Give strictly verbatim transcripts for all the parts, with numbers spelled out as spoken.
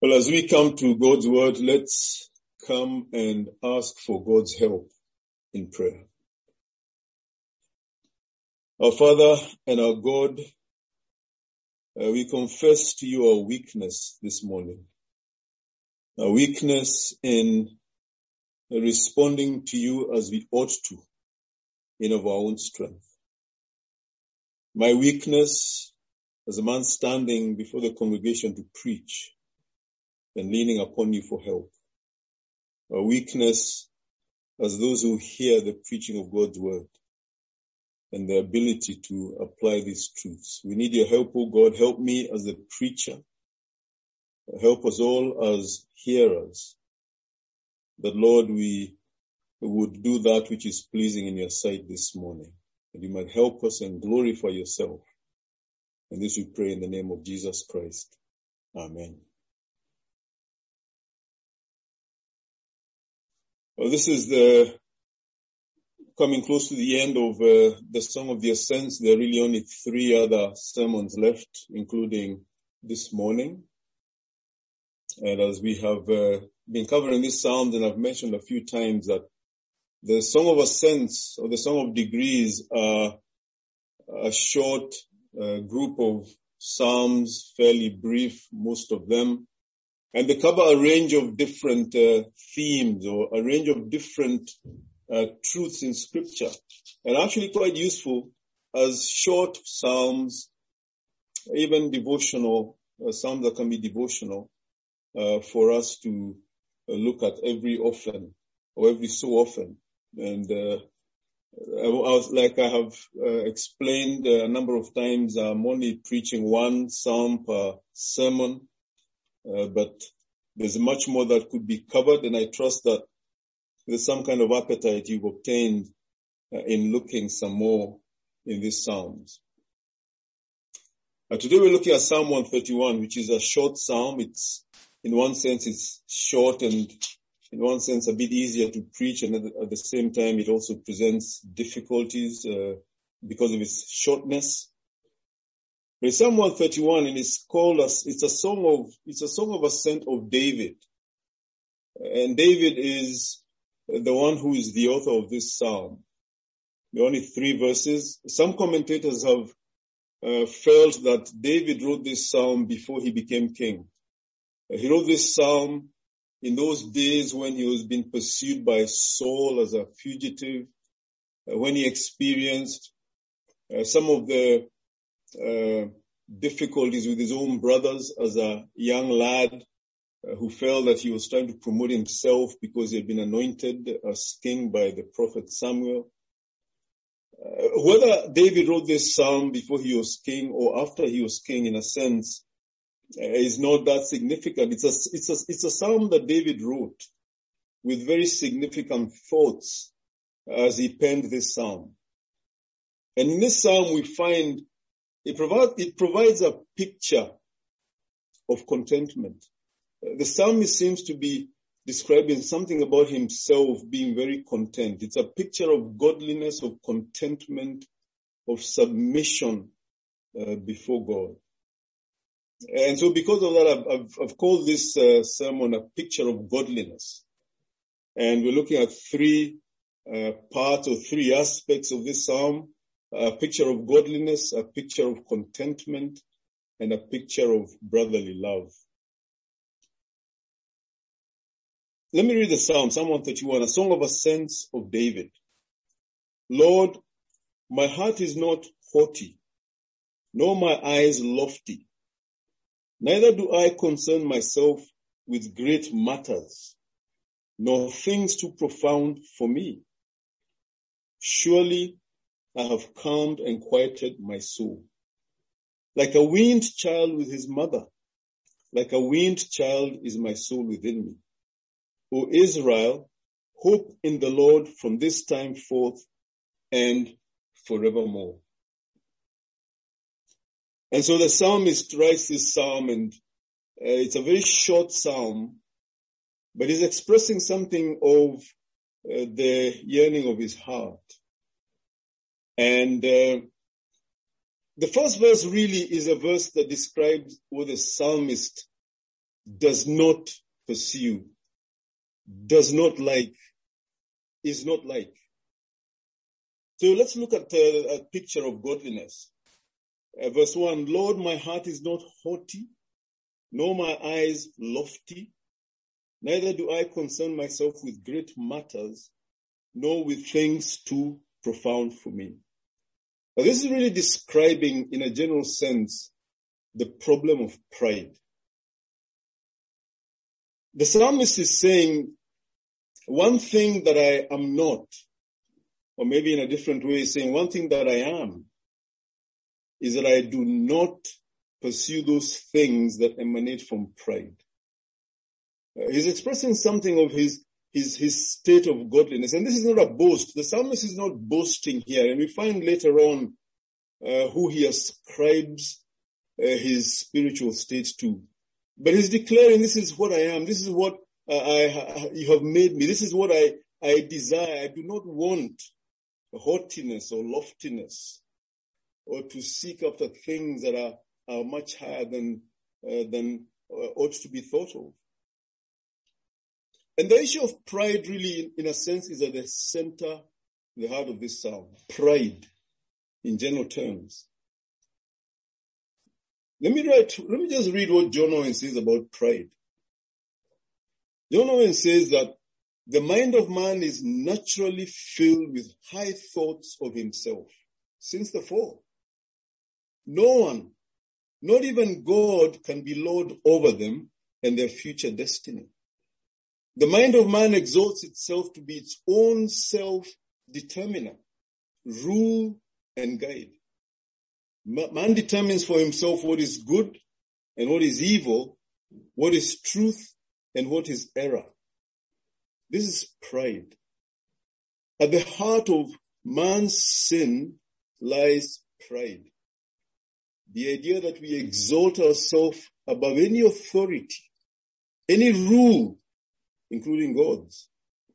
Well, as we come to God's word, let's come and ask for God's help in prayer. Our Father and our God, uh, we confess to you our weakness this morning. Our weakness in responding to you as we ought to in of our own strength. My weakness as a man standing before the congregation to preach and leaning upon you for help. Our weakness as those who hear the preaching of God's word and the ability to apply these truths. We need your help, O God. Help me as the preacher. Help us all as hearers. That, Lord, we would do that which is pleasing in your sight this morning. That you might help us and glorify yourself. And this we pray in the name of Jesus Christ. Amen. Well, this is the coming close to the end of uh, the Song of the Ascents. There are really only three other sermons left, including this morning. And as we have uh, been covering this psalm, and I've mentioned a few times that the Song of Ascents or the Song of Degrees are a short uh, group of psalms, fairly brief, most of them. And they cover a range of different uh, themes or a range of different uh, truths in scripture. And actually quite useful as short psalms, even devotional, uh, psalms that can be devotional uh, for us to uh, look at every often or every so often. And uh, I was, like I have uh, explained uh, a number of times, I'm only preaching one psalm per sermon. Uh, but there's much more that could be covered, and I trust that there's some kind of appetite you've obtained uh, in looking some more in these psalms. Uh, today we're looking at Psalm one thirty-one, which is a short psalm. It's, in one sense, it's short and in one sense a bit easier to preach, and at the, at the same time it also presents difficulties uh, because of its shortness. But it's Psalm one thirty-one, and it's called as, it's a song of, it's a song of ascent of David. And David is the one who is the author of this psalm. There are only three verses. Some commentators have uh, felt that David wrote this psalm before he became king. Uh, he wrote this psalm in those days when he was being pursued by Saul as a fugitive, uh, when he experienced uh, some of the Uh, difficulties with his own brothers as a young lad uh, who felt that he was trying to promote himself because he had been anointed as king by the prophet Samuel. Uh, whether David wrote this psalm before he was king or after he was king, in a sense, uh, is not that significant. It's a, it's a, it's a psalm that David wrote with very significant thoughts as he penned this psalm. And in this psalm we find It provides, it provides a picture of contentment. The psalmist seems to be describing something about himself being very content. It's a picture of godliness, of contentment, of submission uh, before God. And so because of that, I've, I've, I've called this uh, sermon a picture of godliness. And we're looking at three uh, parts or three aspects of this psalm. A picture of godliness, a picture of contentment, and a picture of brotherly love. Let me read the psalm, Psalm one thirty-one, a song of ascents of David. Lord, my heart is not haughty, nor my eyes lofty. Neither do I concern myself with great matters, nor things too profound for me. Surely I have calmed and quieted my soul. Like a weaned child with his mother, like a weaned child is my soul within me. O Israel, hope in the Lord from this time forth and forevermore. And so the psalmist writes this psalm, and uh, it's a very short psalm, but he's expressing something of uh, the yearning of his heart. And uh, the first verse really is a verse that describes what the psalmist does not pursue, does not like, is not like. So let's look at uh, a picture of godliness. Uh, verse one, Lord, my heart is not haughty, nor my eyes lofty, neither do I concern myself with great matters, nor with things too profound for me. Now, this is really describing, in a general sense, the problem of pride. The psalmist is saying, one thing that I am not, or maybe in a different way, saying one thing that I am, is that I do not pursue those things that emanate from pride. Uh, he's expressing something of his, his, his state of godliness. And this is not a boast. The psalmist is not boasting here. And we find later on uh, who he ascribes uh, his spiritual state to. But he's declaring, this is what I am. This is what uh, I, you have made me. This is what I, I desire. I do not want haughtiness or loftiness, or to seek after things that are, are much higher than, uh, than uh, ought to be thought of. And the issue of pride really, in a sense, is at the center, the heart of this psalm. Pride, in general terms. Let me write, let me just read what John Owen says about pride. John Owen says that the mind of man is naturally filled with high thoughts of himself since the fall. No one, not even God, can be Lord over them and their future destiny. The mind of man exalts itself to be its own self-determiner, rule and guide. Man determines for himself what is good and what is evil, what is truth and what is error. This is pride. At the heart of man's sin lies pride. The idea that we exalt ourselves above any authority, any rule, including God's.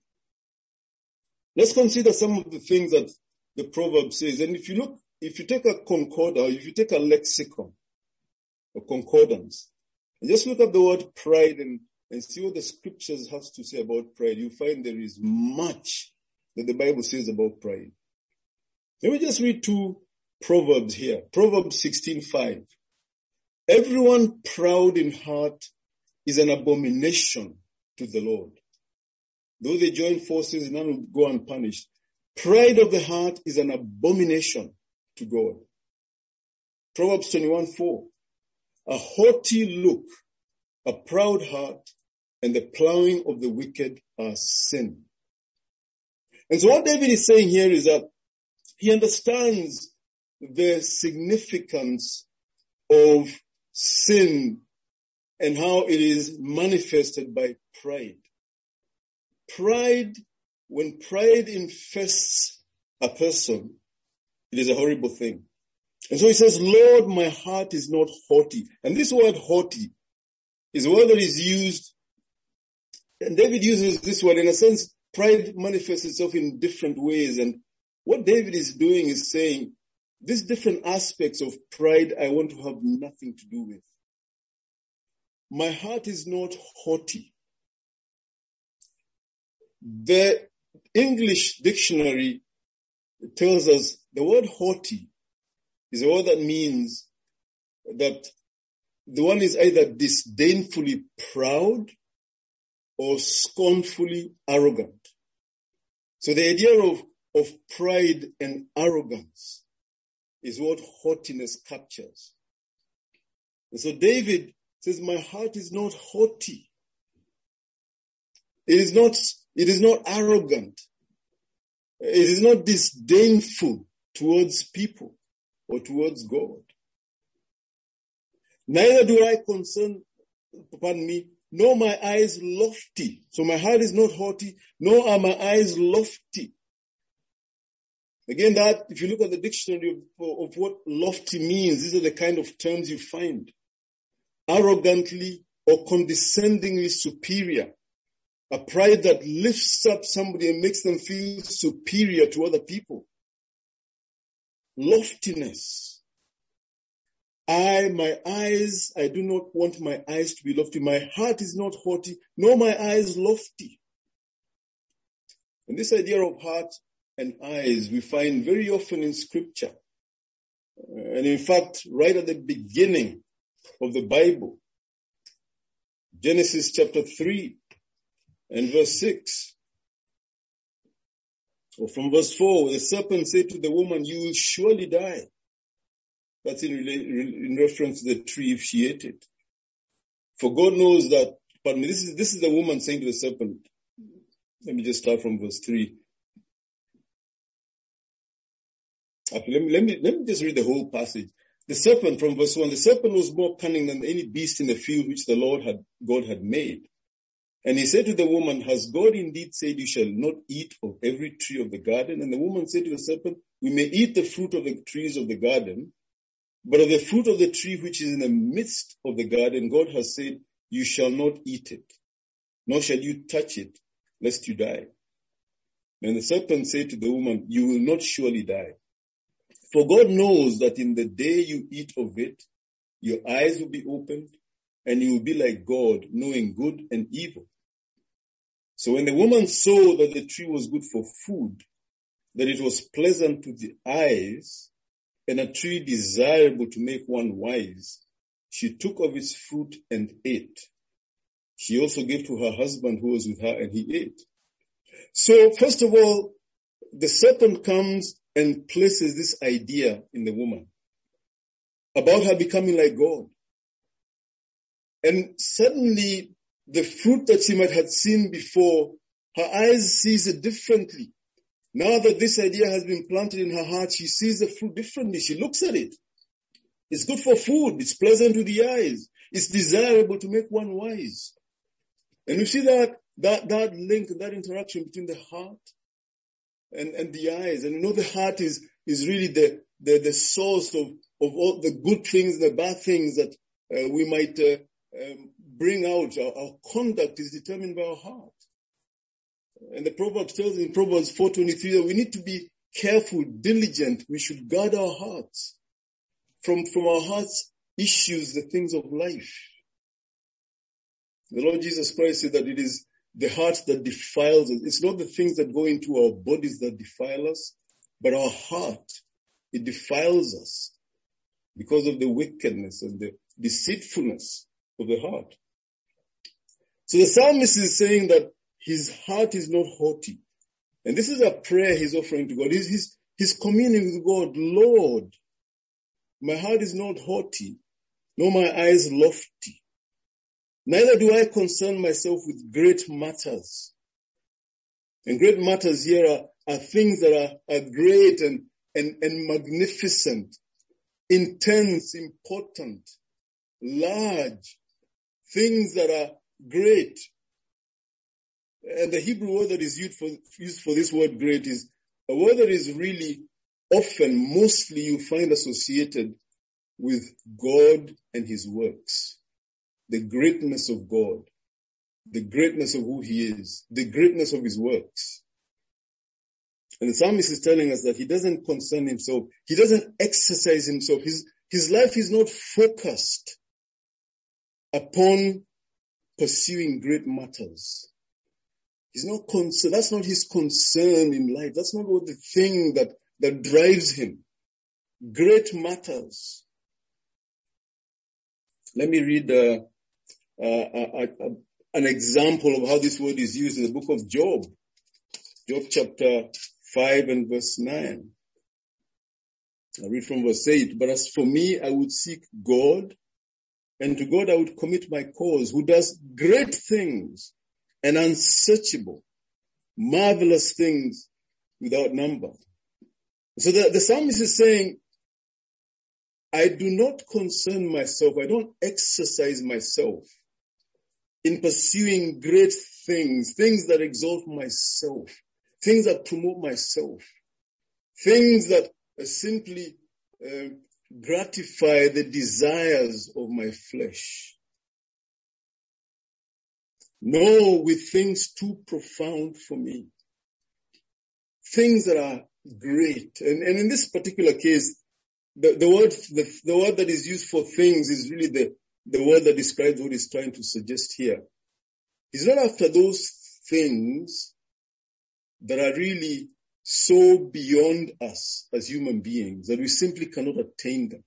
Let's consider some of the things that the proverb says. And if you look, if you take a concord, or if you take a lexicon, a concordance, and just look at the word pride and, and see what the scriptures has to say about pride, you find there is much that the Bible says about pride. Let me just read two Proverbs here. Proverbs sixteen five. Everyone proud in heart is an abomination to the Lord. Though they join forces, none will go unpunished. Pride of the heart is an abomination to God. Proverbs twenty-one four. A haughty look, a proud heart, and the plowing of the wicked are sin. And so what David is saying here is that he understands the significance of sin and how it is manifested by pride. Pride, when pride infests a person, it is a horrible thing. And so he says, Lord, my heart is not haughty. And this word haughty is a word that is used, and David uses this word. In a sense, pride manifests itself in different ways. And what David is doing is saying, these different aspects of pride I want to have nothing to do with. My heart is not haughty. The English dictionary tells us the word haughty is a word that means that the one is either disdainfully proud or scornfully arrogant. So the idea of, of pride and arrogance is what haughtiness captures. And so David says, my heart is not haughty. It is not, it is not arrogant. It is not disdainful towards people or towards God. Neither do I concern, pardon me, nor my eyes lofty. So my heart is not haughty, nor are my eyes lofty. Again, that, if you look at the dictionary of, of what lofty means, these are the kind of terms you find. Arrogantly or condescendingly superior. A pride that lifts up somebody and makes them feel superior to other people. Loftiness. I, my eyes, I do not want my eyes to be lofty. My heart is not haughty, nor my eyes lofty. And this idea of heart and eyes we find very often in scripture. And in fact, right at the beginning of the Bible, Genesis chapter three and verse six, or from verse four, the serpent said to the woman, you will surely die. That's in, in reference to the tree if she ate it. For God knows that, pardon me, this is, this is the woman saying to the serpent. Let me just start from verse three. Okay, let me, let me, let me just read the whole passage. The serpent from verse one, the serpent was more cunning than any beast in the field which the Lord had, God had made. And he said to the woman, has God indeed said you shall not eat of every tree of the garden? And the woman said to the serpent, we may eat the fruit of the trees of the garden, but of the fruit of the tree which is in the midst of the garden, God has said, you shall not eat it, nor shall you touch it, lest you die. And the serpent said to the woman, you will not surely die. For God knows that in the day you eat of it, your eyes will be opened, and you will be like God, knowing good and evil. So when the woman saw that the tree was good for food, that it was pleasant to the eyes, and a tree desirable to make one wise, she took of its fruit and ate. She also gave to her husband who was with her, and he ate. So first of all, the serpent comes and places this idea in the woman about her becoming like God. And suddenly, the fruit that she might have seen before, her eyes sees it differently. Now that this idea has been planted in her heart, she sees the fruit differently. She looks at it. It's good for food. It's pleasant to the eyes. It's desirable to make one wise. And you see that, that, that link, that interaction between the heart and, and the eyes. And you know the heart is, is really the, the, the source of, of all the good things, the bad things that uh, we might uh, um, bring out. Our, our conduct is determined by our heart. And the Proverbs tells in Proverbs four twenty-three that we need to be careful, diligent. We should guard our hearts. From, from our hearts issues the things of life. The Lord Jesus Christ said that it is the heart that defiles us. It's not the things that go into our bodies that defile us, but our heart. It defiles us because of the wickedness and the deceitfulness of the heart. So the psalmist is saying that his heart is not haughty. And this is a prayer he's offering to God. He's, he's, he's communing with God. Lord, my heart is not haughty, nor my eyes lofty. Neither do I concern myself with great matters. And great matters here are, are things that are, are great and, and, and magnificent, intense, important, large, things that are great. And the Hebrew word that is used for, used for this word great is a word that is really often, mostly you find associated with God and his works. The greatness of God, the greatness of who he is, the greatness of his works. And the psalmist is telling us that he doesn't concern himself. He doesn't exercise himself. His, his life is not focused upon pursuing great matters. He's not concerned. That's not his concern in life. That's not what the thing that, that drives him. Great matters. Let me read uh, uh, uh, uh, an example of how this word is used in the book of Job. Job chapter five and verse nine. I read from verse eight. But as for me, I would seek God, and to God I would commit my cause, who does great things and unsearchable, marvelous things without number. So the, the psalmist is saying, I do not concern myself, I don't exercise myself in pursuing great things, things that exalt myself, things that promote myself, things that uh, simply uh, gratify the desires of my flesh. No, with things too profound for me. Things that are great. And, and in this particular case, the, the word, the, the word that is used for things is really the, the word that describes what he's trying to suggest here. He's not after those things that are really so beyond us as human beings that we simply cannot attain them.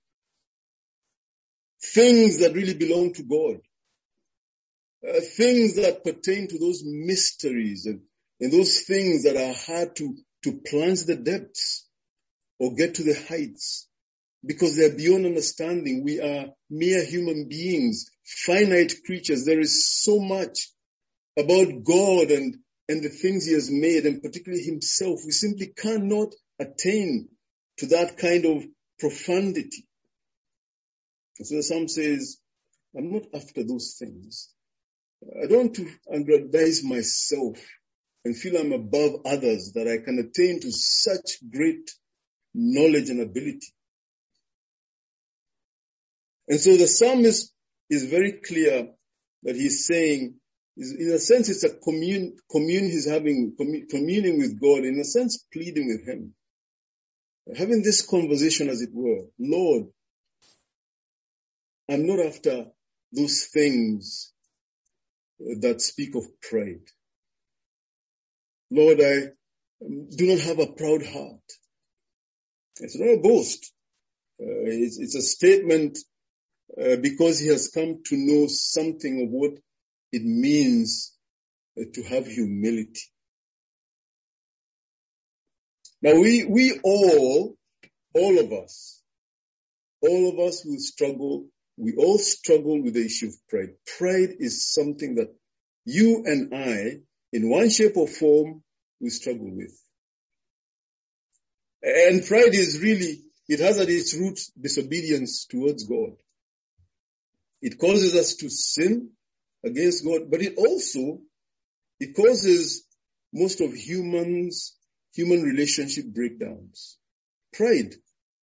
Things that really belong to God. Uh, things that pertain to those mysteries and, and those things that are hard to, to plunge the depths or get to the heights because they're beyond understanding. We are mere human beings, finite creatures. There is so much about God and, and the things he has made, and particularly himself. We simply cannot attain to that kind of profundity. And so the psalm says, I'm not after those things. I don't want to aggrandize myself and feel I'm above others, that I can attain to such great knowledge and ability. And so the psalmist is very clear that he's saying, in a sense, it's a commune, commune he's having, communing with God, in a sense, pleading with him. Having this conversation, as it were. Lord, I'm not after those things that speak of pride. Lord, I do not have a proud heart. It's not a boast. Uh, it's, it's a statement uh, because he has come to know something of what it means uh, to have humility. Now we, we all, all of us, all of us will struggle. We all struggle with the issue of pride. Pride is something that you and I, in one shape or form, we struggle with. And pride is really, it has at its root disobedience towards God. It causes us to sin against God, but it also, it causes most of humans, human relationship breakdowns. Pride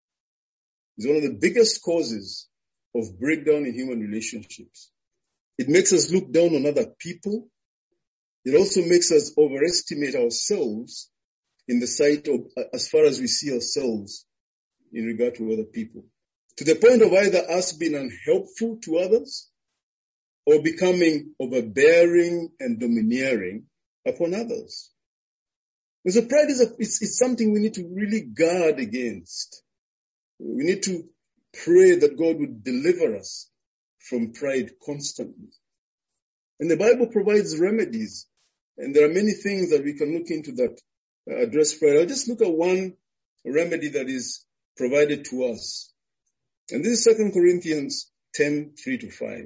is one of the biggest causes of breakdown in human relationships. It makes us look down on other people. It also makes us overestimate ourselves in the sight of, as far as we see ourselves in regard to other people. To the point of either us being unhelpful to others or becoming overbearing and domineering upon others. And so pride is a, it's, it's something we need to really guard against. We need to pray that God would deliver us from pride constantly. And the Bible provides remedies. And there are many things that we can look into that uh, address pride. I'll just look at one remedy that is provided to us. And this is Second Corinthians ten, three to five.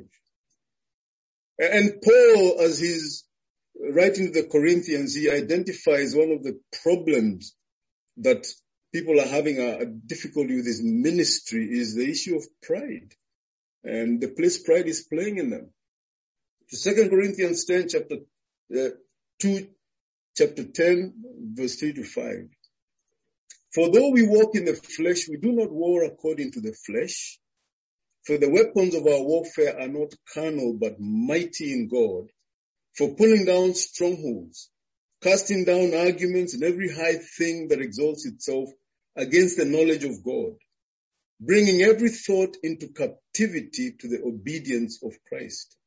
And Paul, as he's writing to the Corinthians, he identifies one of the problems that people are having a, a difficulty with his ministry is the issue of pride and the place pride is playing in them. Second Corinthians ten, chapter uh, two, chapter ten, verse three to five. For though we walk in the flesh, we do not war according to the flesh. For the weapons of our warfare are not carnal, but mighty in God, for pulling down strongholds, casting down arguments and every high thing that exalts itself against the knowledge of God, bringing every thought into captivity to the obedience of Christ.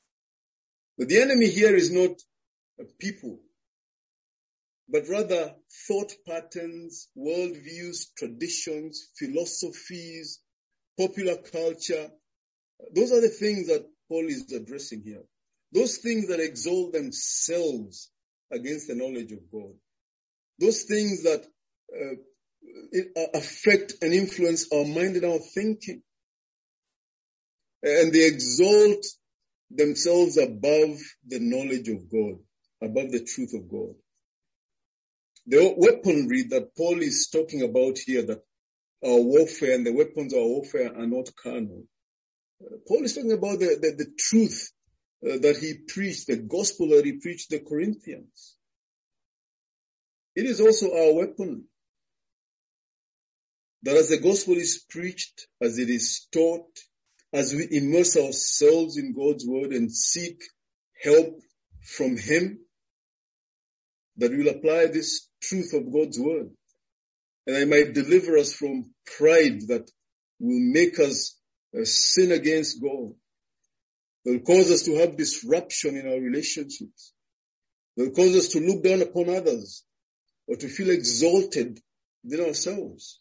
But the enemy here is not a people, but rather thought patterns, worldviews, traditions, philosophies, popular culture. Those are the things that Paul is addressing here. Those things that exalt themselves against the knowledge of God. Those things that uh, it, uh, affect and influence our mind and our thinking. And they exalt themselves above the knowledge of God, above the truth of God. The weaponry that Paul is talking about here, that our warfare and the weapons of our warfare are not carnal. Uh, Paul is talking about the, the, the truth uh, that he preached, the gospel that he preached to the Corinthians. It is also our weapon. That as the gospel is preached, as it is taught, as we immerse ourselves in God's word and seek help from him, that we will apply this truth of God's word. And I might deliver us from pride that will make us uh, sin against God. They'll cause us to have disruption in our relationships. They'll cause us to look down upon others or to feel exalted within ourselves.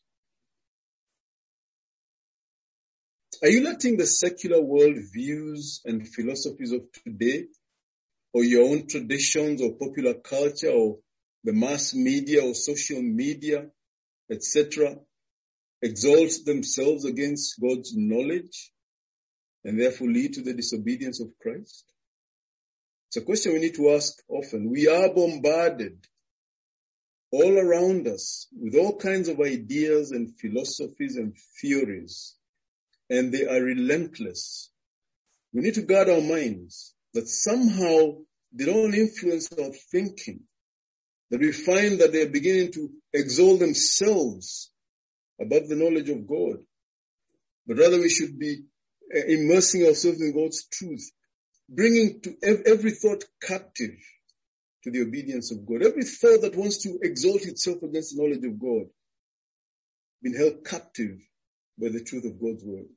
Are you letting the secular world views and philosophies of today, or your own traditions or popular culture or the mass media or social media, et cetera, exalt themselves against God's knowledge and therefore lead to the disobedience of Christ? It's a question we need to ask often. We are bombarded all around us with all kinds of ideas and philosophies and theories, and they are relentless. We need to guard our minds that somehow they don't influence our thinking, that we find that they're beginning to exalt themselves above the knowledge of God. But rather we should be immersing ourselves in God's truth, bringing to every thought captive to the obedience of God. Every thought that wants to exalt itself against the knowledge of God, been held captive by the truth of God's word.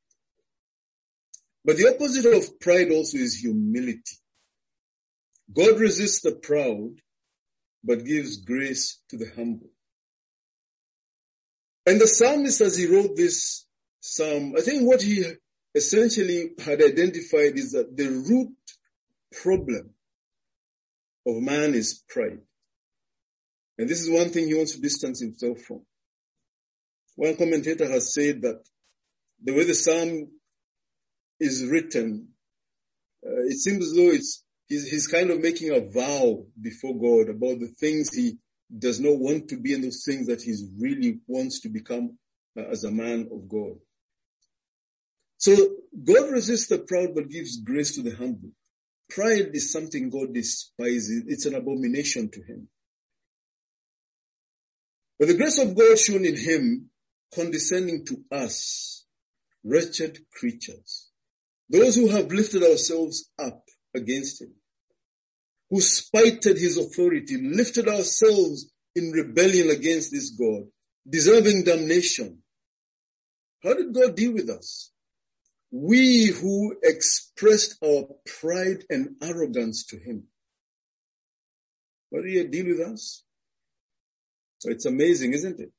But the opposite of pride also is humility. God resists the proud, but gives grace to the humble. And the psalmist, as he wrote this psalm, I think what he essentially had identified is that the root problem of man is pride. And this is one thing he wants to distance himself from. One commentator has said that the way the psalm is written, uh, it seems as though it's he's, he's kind of making a vow before God about the things he does not want to be and those things that he really wants to become uh, as a man of God. So God resists the proud but gives grace to the humble. Pride is something God despises. It's an abomination to him. But the grace of God shown in him, condescending to us, wretched creatures, those who have lifted ourselves up against him, who spited his authority, lifted ourselves in rebellion against this God, deserving damnation. How did God deal with us? We who expressed our pride and arrogance to him. How did he deal with us? So it's amazing, isn't it?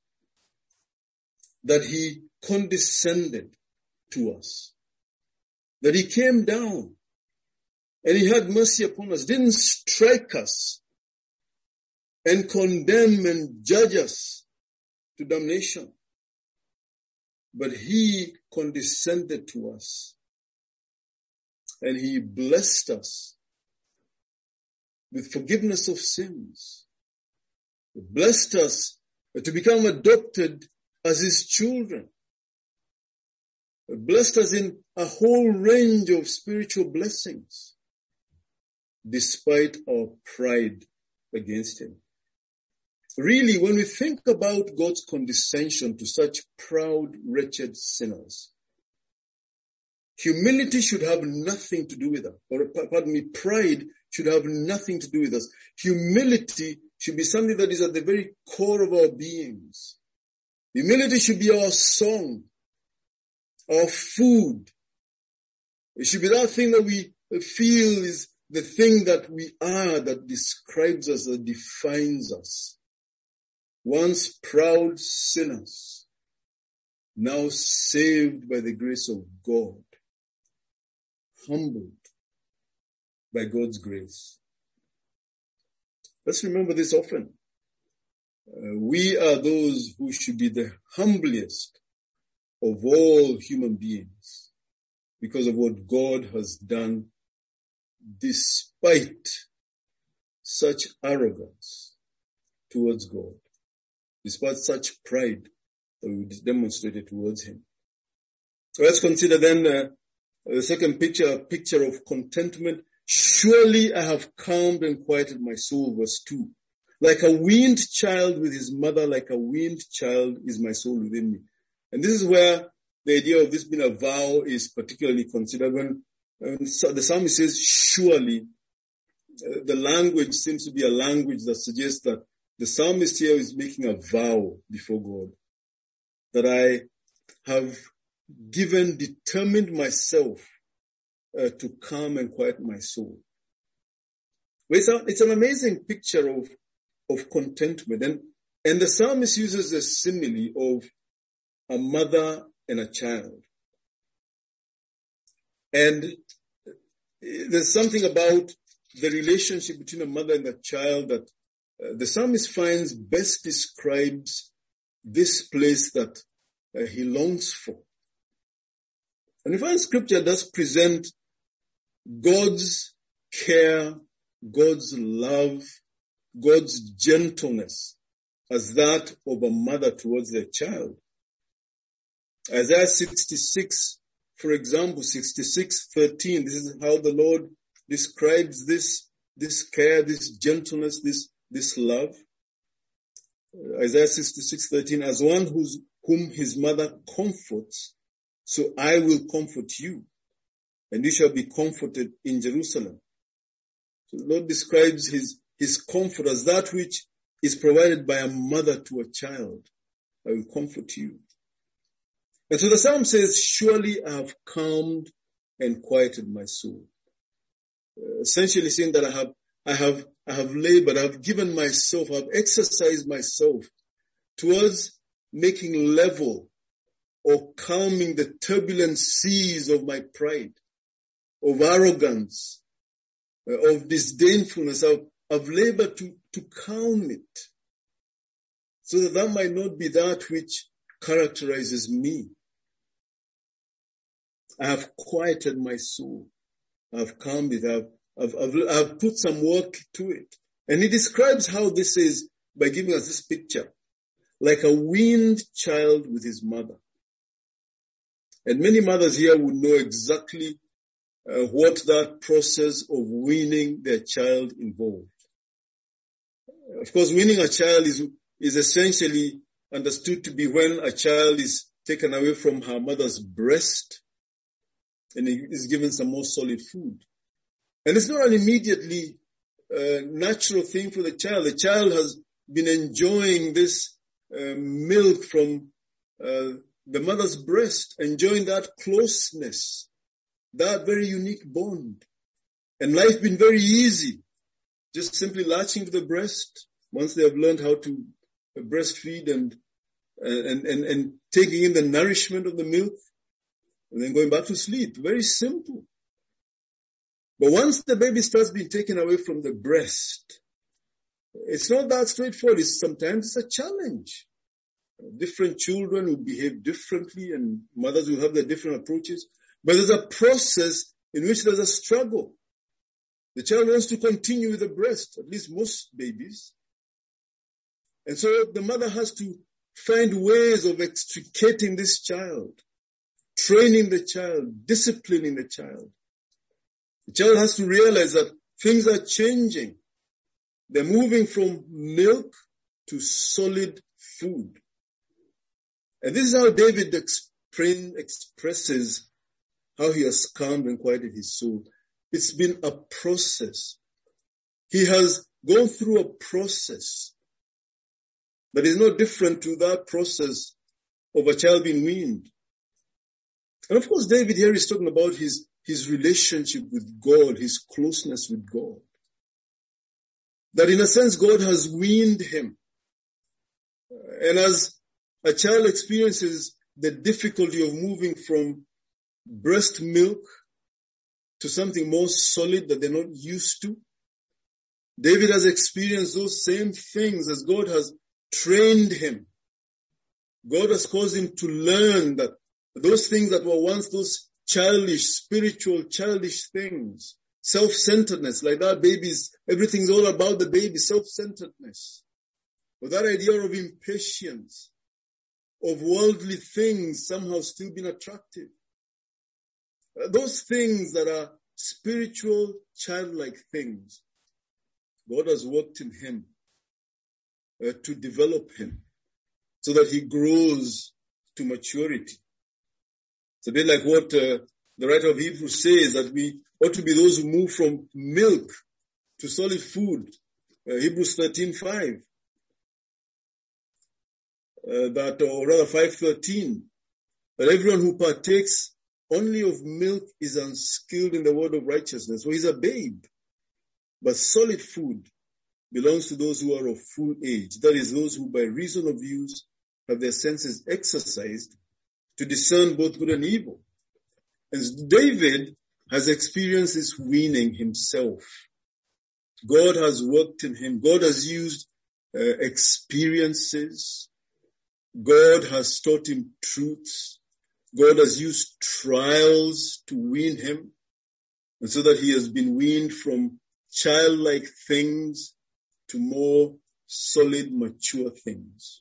That he condescended to us. That he came down and he had mercy upon us, didn't strike us and condemn and judge us to damnation. But he condescended to us and he blessed us with forgiveness of sins. He blessed us to become adopted as his children. He blessed us in a whole range of spiritual blessings, despite our pride against him. Really, when we think about God's condescension to such proud, wretched sinners, humility should have nothing to do with us. Or, pardon me, pride should have nothing to do with us. Humility should be something that is at the very core of our beings. Humility should be our song, our food. It should be that thing that we feel is the thing that we are, that describes us, that defines us. Once proud sinners, now saved by the grace of God, humbled by God's grace. Let's remember this often. Uh, we are those who should be the humblest of all human beings because of what God has done despite such arrogance towards God, despite such pride that we demonstrated towards him. So let's consider then uh, the second picture, a picture of contentment. Surely I have calmed and quieted my soul, verse two. Like a weaned child with his mother, like a weaned child is my soul within me. And this is where the idea of this being a vow is particularly considered. When, when the psalmist says, surely, uh, the language seems to be a language that suggests that the psalmist here is making a vow before God, that I have given, determined myself uh, to calm and quiet my soul. It's, a, it's an amazing picture of, of contentment. And, and the psalmist uses a simile of a mother and a child. And there's something about the relationship between a mother and a child that uh, the psalmist finds best describes this place that uh, he longs for. And we find scripture does present God's care, God's love, God's gentleness as that of a mother towards their child. Isaiah sixty-six, for example, sixty-six thirteen, this is how the Lord describes this, this care, this gentleness, this, this love. Isaiah sixty-six thirteen, as one who's, whom his mother comforts, so I will comfort you, and you shall be comforted in Jerusalem. So the Lord describes his, his comfort as that which is provided by a mother to a child. I will comfort you. And so the psalm says, surely I have calmed and quieted my soul. Uh, essentially saying that I have, I have, I have labored, I have given myself, I have exercised myself towards making level or calming the turbulent seas of my pride, of arrogance, uh, of disdainfulness. I've, I've labored to, to calm it so that that might not be that which characterizes me. I have quieted my soul. I have calmed it. I've, I've, I've, I've put some work to it. And he describes how this is by giving us this picture, like a weaned child with his mother. And many mothers here would know exactly uh, what that process of weaning their child involved. Of course, weaning a child is, is essentially understood to be when a child is taken away from her mother's breast and is given some more solid food. And it's not an immediately uh, natural thing for the child. The child has been enjoying this uh, milk from uh, the mother's breast, enjoying that closeness, that very unique bond. And life been very easy, just simply latching to the breast once they have learned how to breastfeed and, and, and, and taking in the nourishment of the milk and then going back to sleep. Very simple. But once the baby starts being taken away from the breast, it's not that straightforward. It's sometimes it's a challenge. Different children will behave differently and mothers will have their different approaches. But there's a process in which there's a struggle. The child wants to continue with the breast, at least most babies. And so the mother has to find ways of extricating this child, training the child, disciplining the child. The child has to realize that things are changing. They're moving from milk to solid food. And this is how David exp- expresses how he has calmed and quieted his soul. It's been a process. He has gone through a process that is no different to that process of a child being weaned. And of course, David here is talking about his, his relationship with God, his closeness with God. That in a sense, God has weaned him. And as a child experiences the difficulty of moving from breast milk to something more solid that they're not used to, David has experienced those same things as God has trained him. God has caused him to learn that those things that were once those childish, spiritual, childish things, self-centeredness, like that baby's, everything's all about the baby, self-centeredness. But that idea of impatience, of worldly things somehow still being attractive. Those things that are spiritual, childlike things, God has worked in him uh, to develop him so that he grows to maturity. It's a bit like what uh, the writer of Hebrews says, that we ought to be those who move from milk to solid food. Uh, Hebrews thirteen five. Uh, that, or rather five thirteen. But everyone who partakes only of milk is unskilled in the word of righteousness, for he's a babe. But solid food belongs to those who are of full age, that is, those who by reason of use have their senses exercised to discern both good and evil. And David has experienced this weaning himself. God has worked in him. God has used uh, experiences. God has taught him truths. God has used trials to wean him, and so that he has been weaned from childlike things to more solid, mature things.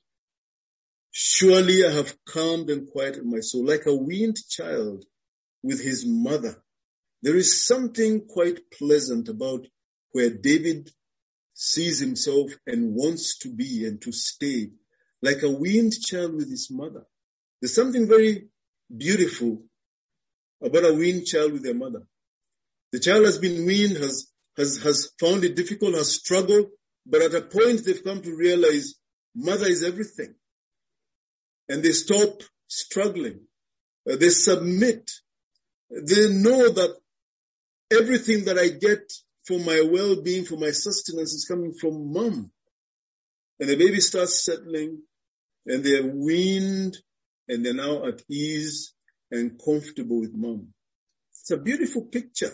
Surely I have calmed and quieted my soul like a weaned child with his mother. There is something quite pleasant about where David sees himself and wants to be and to stay, like a weaned child with his mother. There's something very beautiful about a weaned child with their mother. The child has been weaned, has, has, has found it difficult, has struggled, but at a point they've come to realize mother is everything. And they stop struggling. Uh, they submit. They know that everything that I get for my well-being, for my sustenance is coming from mom. And the baby starts settling and they're weaned and they're now at ease and comfortable with mom. It's a beautiful picture.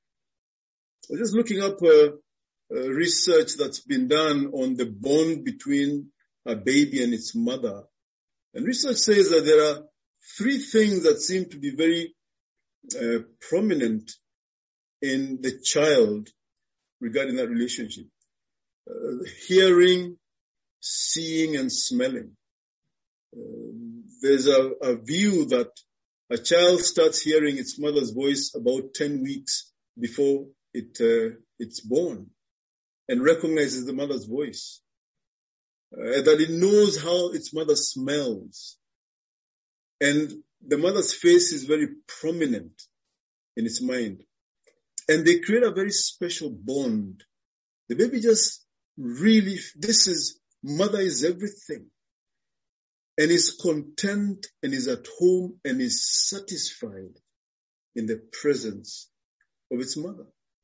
I was just looking up uh, uh, research that's been done on the bond between a baby and its mother. And research says that there are three things that seem to be very uh, prominent in the child regarding that relationship. Uh, hearing, seeing, and smelling. Uh, there's a, a view that a child starts hearing its mother's voice about ten weeks before it uh, it's born and recognizes the mother's voice. Uh, that it knows how its mother smells. And the mother's face is very prominent in its mind. And they create a very special bond. The baby just really, this is, mother is everything. And is content and is at home and is satisfied in the presence of its mother.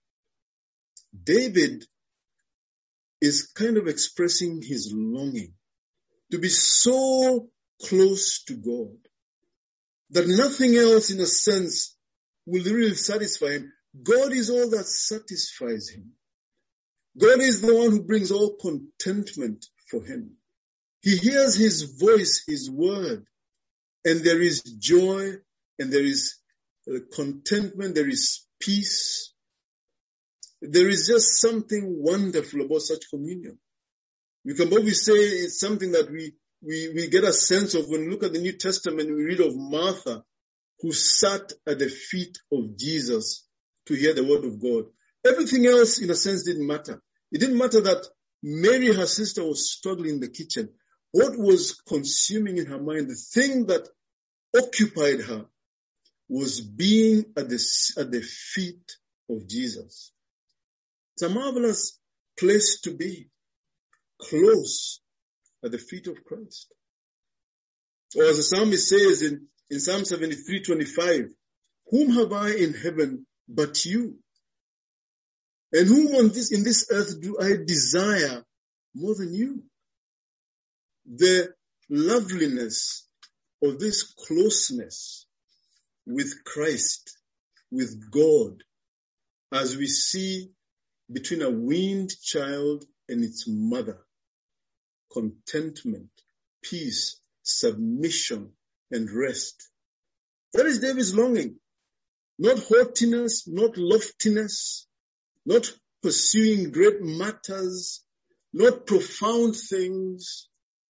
David is kind of expressing his longing to be so close to God that nothing else, in a sense, will really satisfy him. God is all that satisfies him. God is the one who brings all contentment for him. He hears his voice, his word, and there is joy, and there is contentment, there is peace. There is just something wonderful about such communion. We can probably say it's something that we, we, we get a sense of when we look at the New Testament. We read of Martha, who sat at the feet of Jesus to hear the word of God. Everything else, in a sense, didn't matter. It didn't matter that Mary, her sister, was struggling in the kitchen. What was consuming in her mind, the thing that occupied her, was being at the, at the feet of Jesus. It's a marvelous place to be, close at the feet of Christ. Or as the psalmist says in, in Psalm seventy-three twenty-five, whom have I in heaven but you? And whom on this, in this earth do I desire more than you? The loveliness of this closeness with Christ, with God, as we see between a weaned child and its mother. Contentment, peace, submission, and rest. That is David's longing. Not haughtiness, not loftiness, not pursuing great matters, not profound things,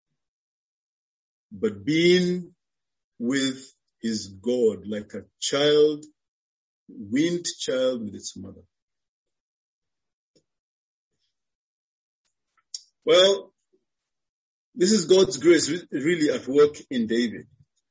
but being with his God like a child, weaned child with its mother. Well, this is God's grace really at work in David.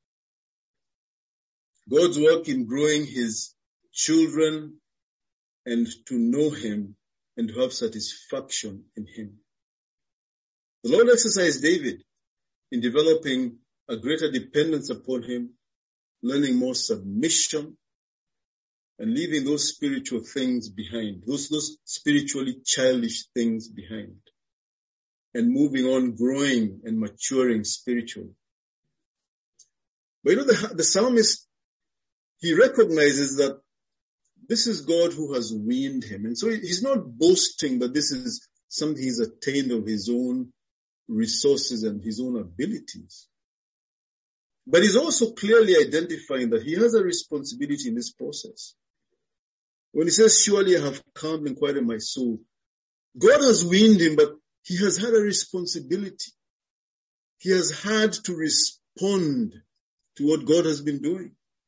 God's work in growing his children and to know him and to have satisfaction in him. The Lord exercised David in developing a greater dependence upon him learning more submission, and leaving those spiritual things behind, those, those spiritually childish things behind, and moving on, growing and maturing spiritually. But you know, the, the psalmist, he recognizes that this is God who has weaned him. And so he's not boasting that this is something he's attained of his own resources and his own abilities. But he's also clearly identifying that he has a responsibility in this process. When he says, surely I have calmed and quieted my soul, God has weaned him, but he has had a responsibility. He has had to respond to what God has been doing.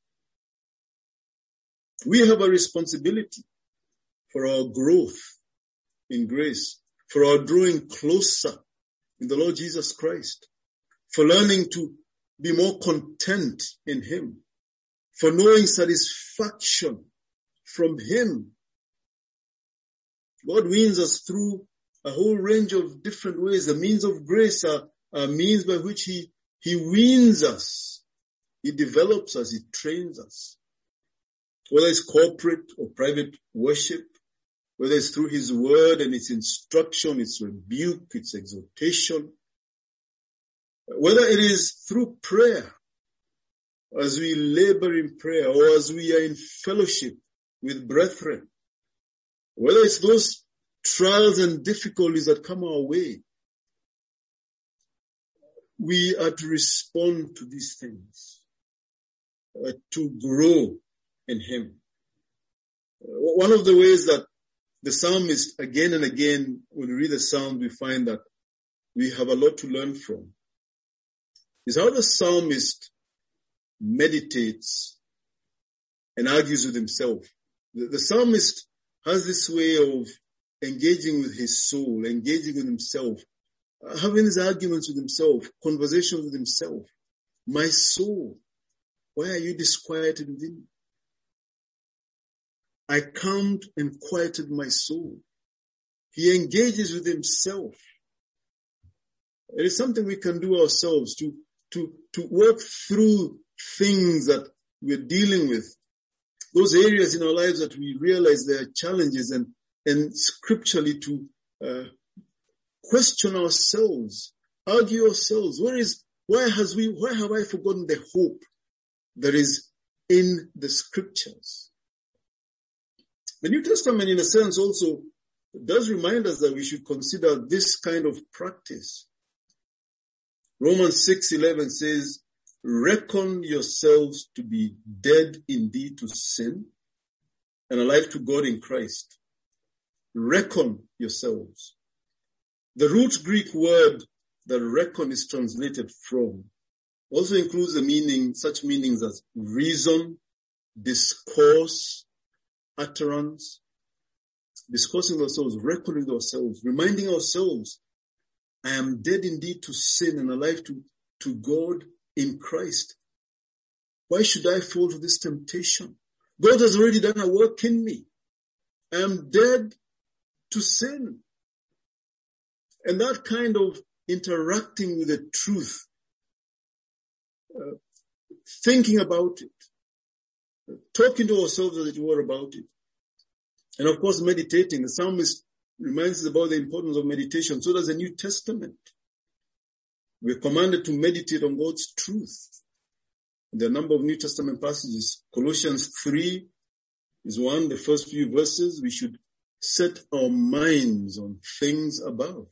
We have a responsibility for our growth in grace, for our drawing closer in the Lord Jesus Christ, for learning to be more content in him, for knowing satisfaction from him. God weans us through a whole range of different ways. The means of grace are, are means by which he, he weans us. He develops us. He trains us. Whether it's corporate or private worship, whether it's through his word and its instruction, its rebuke, its exhortation, whether it is through prayer, as we labor in prayer, or as we are in fellowship with brethren, whether it's those trials and difficulties that come our way, we are to respond to these things, uh, to grow in him. One of the ways that the psalmist, again and again, when we read the psalm, we find that we have a lot to learn from, is how the psalmist meditates and argues with himself. The, the psalmist has this way of engaging with his soul, engaging with himself, uh, having these arguments with himself, conversations with himself. My soul, why are you disquieted within me? I calmed and quieted my soul. He engages with himself. It is something we can do ourselves to, to, to work through things that we're dealing with. Those areas in our lives that we realize there are challenges, and, and scripturally to uh, question ourselves, argue ourselves. Where is, why has we, why have I forgotten the hope that is in the scriptures? The New Testament, in a sense, also does remind us that we should consider this kind of practice. Romans six eleven says, reckon yourselves to be dead indeed to sin and alive to God in Christ. Reckon yourselves. The root Greek word that reckon is translated from also includes the meaning, such meanings as reason, discourse, utterance, discussing ourselves, reckoning ourselves, reminding ourselves, I am dead indeed to sin and alive to, to God in Christ. Why should I fall to this temptation? God has already done a work in me. I am dead to sin. And that kind of interacting with the truth, uh, thinking about it, talking to ourselves as it were about it. And of course, meditating. The psalmist reminds us about the importance of meditation. So does the New Testament. We're commanded to meditate on God's truth. There are a number of New Testament passages. Colossians three is one, the first few verses. We should set our minds on things above.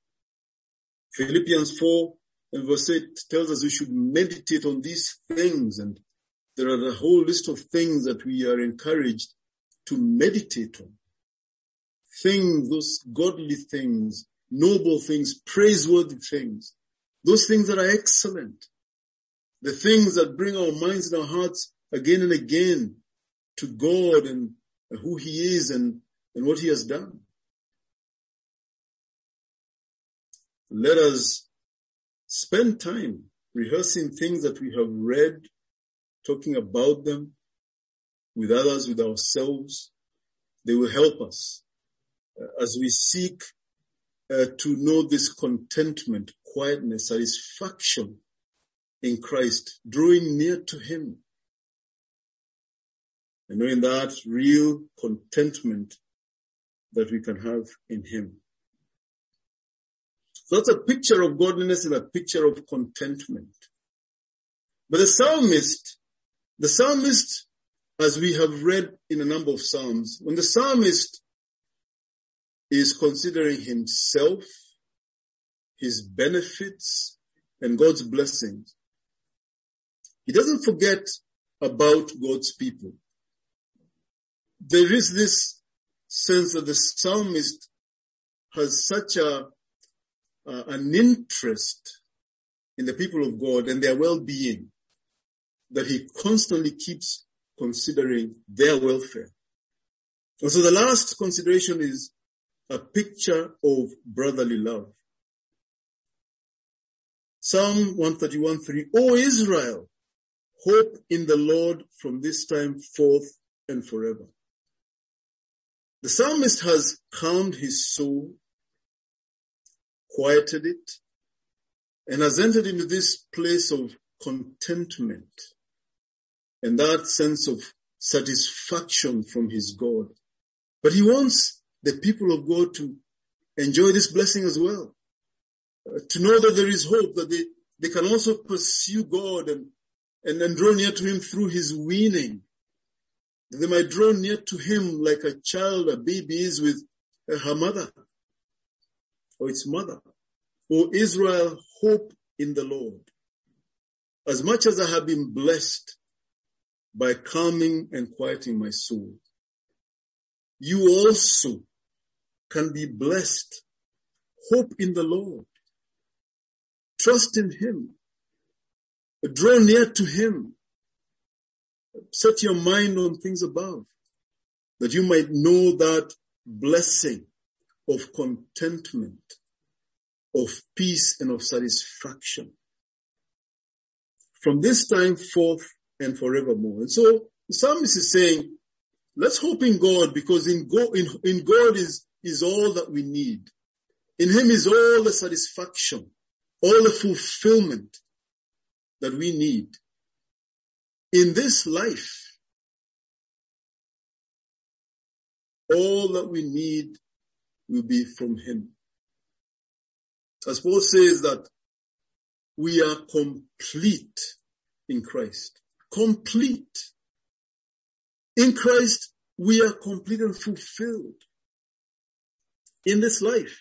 Philippians four and verse eight tells us we should meditate on these things, and there are a whole list of things that we are encouraged to meditate on. Things, those godly things, noble things, praiseworthy things, those things that are excellent, the things that bring our minds and our hearts again and again to God and who he is and, and what he has done. Let us spend time rehearsing things that we have read, talking about them with others, with ourselves. They will help us uh, as we seek uh, to know this contentment, quietness, satisfaction in Christ, drawing near to him, and knowing that real contentment that we can have in him. So that's a picture of godliness and a picture of contentment. But the psalmist, the psalmist, as we have read in a number of psalms, when the psalmist is considering himself, his benefits, and God's blessings, he doesn't forget about God's people. There is this sense that the psalmist has such a uh, an interest in the people of God and their well-being that he constantly keeps considering their welfare. And so the last consideration is a picture of brotherly love. Psalm one thirty-one three, O Israel, hope in the Lord from this time forth and forever. The psalmist has calmed his soul, quieted it, and has entered into this place of contentment and that sense of satisfaction from his God. But he wants the people of God to enjoy this blessing as well, uh, to know that there is hope, that they, they can also pursue God and, and, and draw near to him through his weaning. They might draw near to him like a child, a baby is with uh, her mother or its mother. O Israel, hope in the Lord. As much as I have been blessed by calming and quieting my soul, you also can be blessed. Hope in the Lord. Trust in him. Draw near to him. Set your mind on things above, that you might know that blessing of contentment, of peace and of satisfaction from this time forth and forevermore. And so the psalmist is saying, let's hope in God, because in God, in, in God is, is all that we need. In him is all the satisfaction, all the fulfillment that we need in this life. All that we need will be from him. As Paul says that we are complete in Christ. Complete. In Christ, we are complete and fulfilled in this life.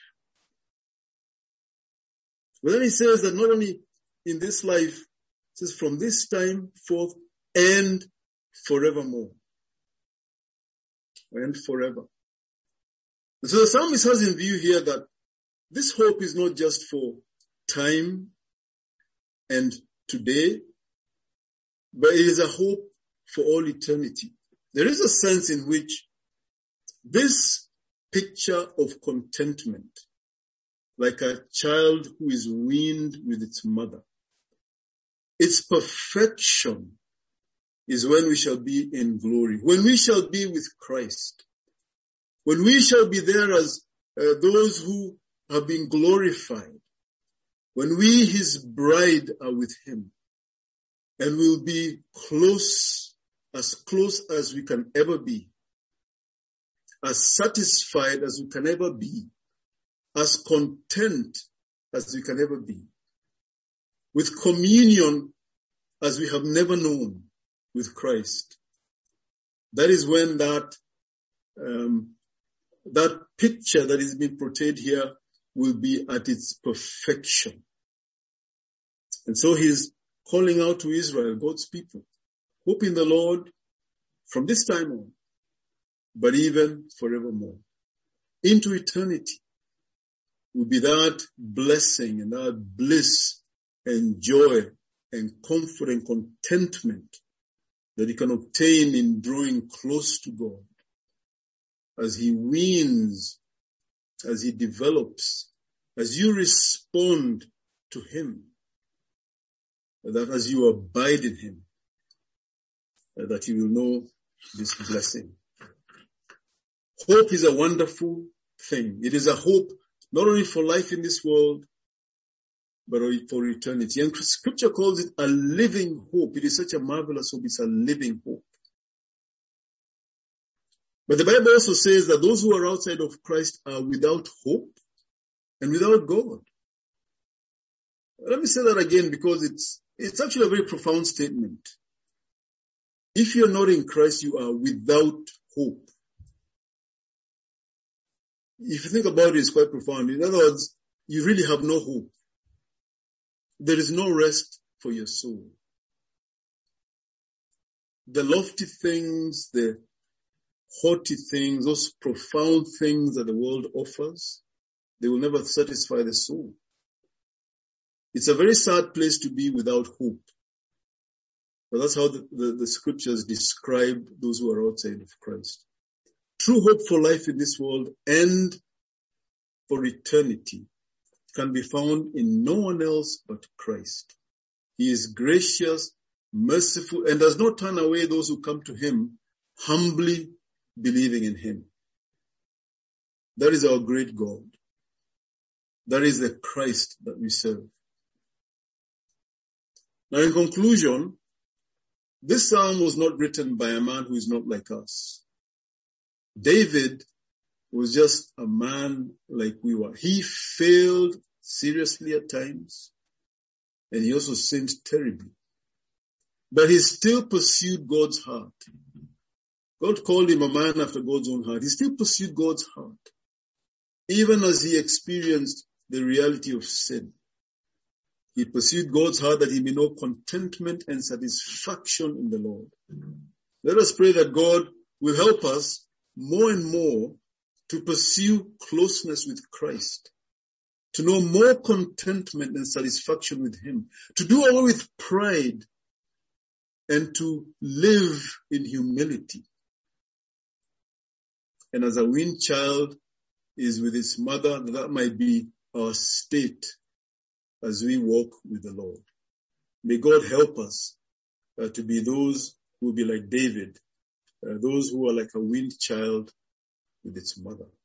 But then he says that not only in this life, it says from this time forth and forevermore. And forever. And so the psalmist has in view here that this hope is not just for time and today, but it is a hope for all eternity. There is a sense in which this picture of contentment, like a child who is weaned with its mother, its perfection is when we shall be in glory, when we shall be with Christ, when we shall be there as uh, those who have been glorified, when we, his bride, are with him, and will be close, as close as we can ever be, as satisfied as we can ever be, as content as we can ever be, with communion as we have never known with Christ. That is when that um, that picture that is being portrayed here will be at its perfection. And so he's calling out to Israel, God's people, hope in the Lord from this time on, but even forevermore. Into eternity will be that blessing and that bliss and joy and comfort and contentment that he can obtain in drawing close to God as he weans, as he develops, as you respond to him, that as you abide in him, that you will know this blessing. Hope is a wonderful thing. It is a hope not only for life in this world, but for eternity. And scripture calls it a living hope. It is such a marvelous hope. It's a living hope. But the Bible also says that those who are outside of Christ are without hope and without God. Let me say that again because it's, it's actually a very profound statement. If you're not in Christ, you are without hope. If you think about it, it's quite profound. In other words, you really have no hope. There is no rest for your soul. The lofty things, the haughty things, those profound things that the world offers, they will never satisfy the soul. It's a very sad place to be without hope. But that's how the, the, the scriptures describe those who are outside of Christ. True hope for life in this world and for eternity can be found in no one else but Christ. He is gracious, merciful, and does not turn away those who come to him, humbly believing in him. That is our great God. That is the Christ that we serve. Now, in conclusion, this psalm was not written by a man who is not like us. David was just a man like we were. He failed seriously at times, and he also sinned terribly. But he still pursued God's heart. God called him a man after God's own heart. He still pursued God's heart, even as he experienced the reality of sin. He pursued God's heart that he may know contentment and satisfaction in the Lord. Let us pray that God will help us more and more to pursue closeness with Christ, to know more contentment and satisfaction with him, to do away with pride and to live in humility. And as a weaned child is with its mother, that might be our state as we walk with the Lord. May God help us uh, to be those who will be like David, uh, those who are like a weaned child with its mother.